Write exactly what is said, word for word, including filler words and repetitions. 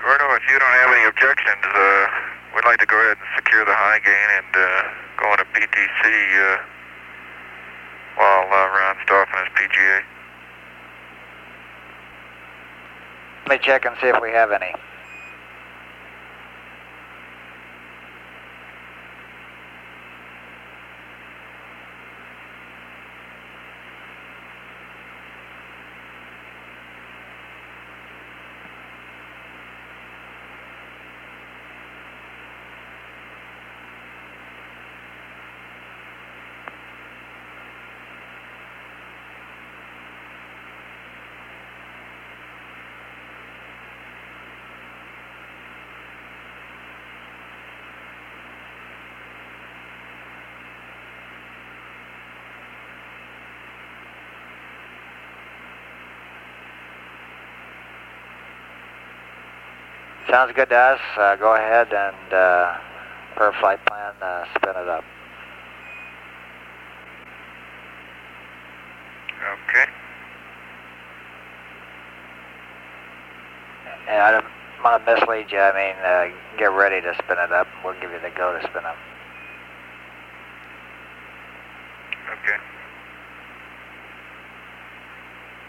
Gordo, if you don't have any objections, uh, we'd like to go ahead and secure the high gain and uh, go into P T C uh, while uh, Ron's doffing his P G A. Let me check and see if we have any. Sounds good to us. Uh, go ahead and, uh, per flight plan, uh, spin it up. Okay. And I don't want to mislead you. I mean, uh, get ready to spin it up. We'll give you the go to spin up.